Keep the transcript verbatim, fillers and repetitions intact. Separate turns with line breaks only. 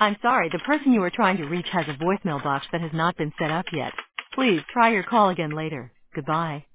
I'm sorry, the person you are trying to reach has a voicemail box that has not been set up yet. Please try your call again later. Goodbye.